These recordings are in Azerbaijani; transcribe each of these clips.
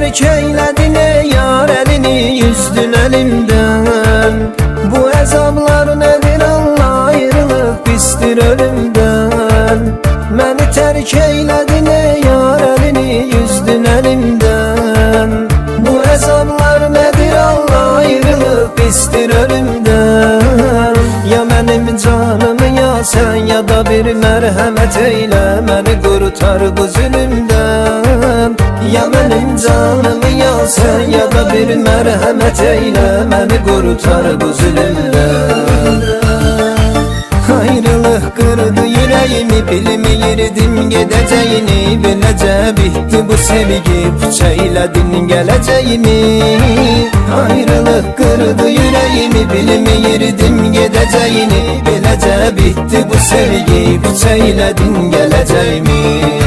terk eylədin ey yar, əlini yüzdün əlimdən. Bu əzablar nədir Allah, ayrılıq pisdir ölümdən. Məni tərk eylədin ey yar, əlini yüzdün əlimdən. Bu əzablar nədir Allah, ayrılıq pisdir ölümdən. Ya mənim canımı ya sən, ya da bir mərhəmət eylə, məni qurtar bu zülümdən. Ya mənim canımı ya sən, ya da bir mərhəmət eylə, məni qurtar bu zülümdən. Ayrılıq qırdı yüreğimi, bilmeyirdim gedəcəyini. Beləcə bitdi bu sevgi, puç eylədin gələcəyimi. Ayrılıq qırdı yüreğimi, bilmeyirdim gedəcəyini. Beləcə bitdi bu sevgi, puç eylədin gələcəyimi.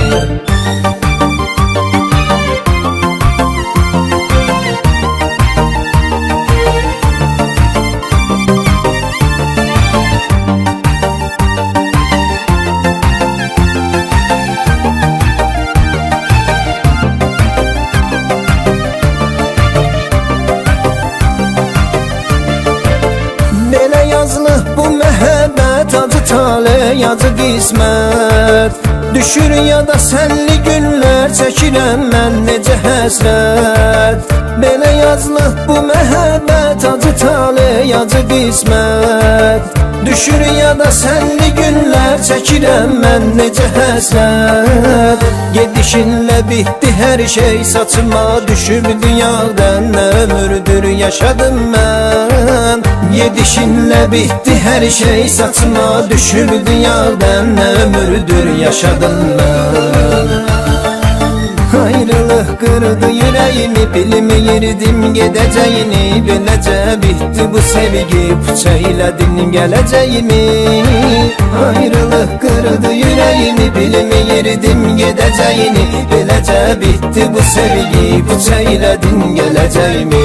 Bu məhəbbət acı taley, acı qismət. Düşür yada sənli günlər, çəkirəm mən necə həsrət. Belə yazılıb bu məhəbbət acı taley, acı qismət. Düşür yada sənli günlər, çəkirəm mən necə həsrət. Gedişinlə bitdi hər şey, saçıma düşüb dünyadan. Nə ömürdür yaşadım mən. Gedişinlə bitdi hər şey, saçıma düşüb dünyadan. Nə ömürdür yaşadım mən. Ayrılıq qırdı yüreğimi, bilmeyirdim gedəcəyini. Beləcə bitdi bu sevgi, puç eylədin gələcəyimi. Ayrılıq qırdı yüreğimi, bilmeyirdim gedəcəyini. Beləcə bitdi bu sevgi, puç eylədin gələcəyimi.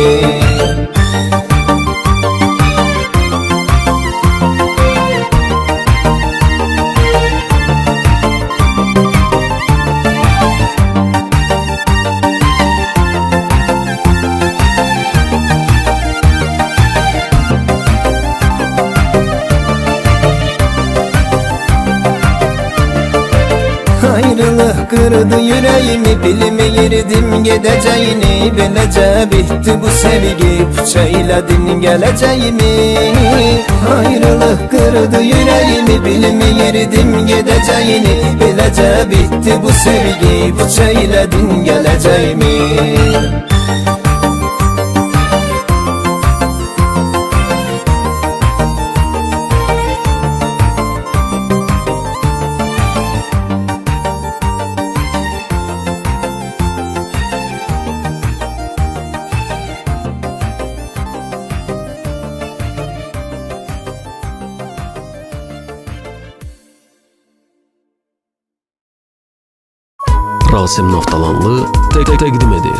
Ayrılıq qırdı yüreğimi, bilmeyirdim gedəcəyini. Beləcə bitdi bu sevgi, puç eylədin gələcəyimi. Ayrılıq qırdı yüreğimi, bilmeyirdim gedəcəyini. Beləcə bitdi bu sevgi, puç eylədin gələcəyimi. Rasim Naftalanlı təqdim edir.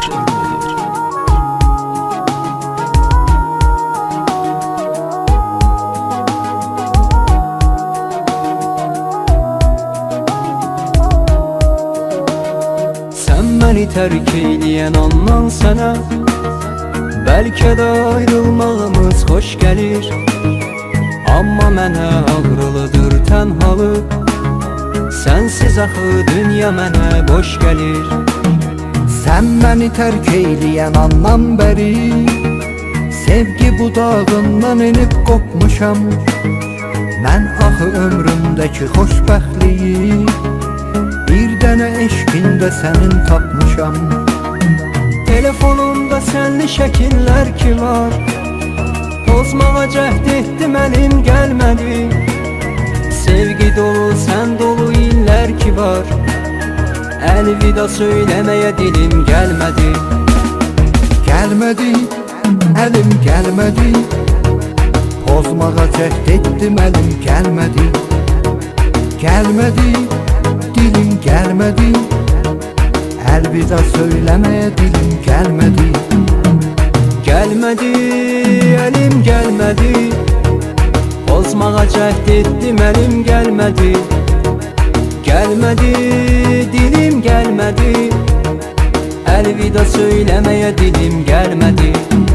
Sən məni tərk eyləyən andan sənə, bəlkə də ayrılmağımız xoş gəlir. Amma mənə ağrılıdır tənhalıq, sənsiz axı dünya mənə boş gəlir. Sən məni tərk eyləyən andan bəri, sevgi budağından enib qopmuşam. Mən axı ömrümdəki xoşbəxtliyi bir dənə eşqində sənin tapmışam. Telefonumda sənli şəkillər ki var, pozmağa cəhd etdim əlim gəlmədi. Sevgi dolu, sən dolu illər ki var, əlvida söyləməyə dilim gəlmədi. Gəlmədi, əlim gəlmədi, pozmağa cəhd etdim əlim gəlmədi. Gəlmədi, dilim gəlmədi, əlvida söyləməyə dilim gəlmədi. Gəlmədi, əlim gəlmədi, pozmağa cəhd etdim əlim gəlmədi. Gəlmədi, dilim gəlmədi, əlvida söyləməyə dilim gəlmədi.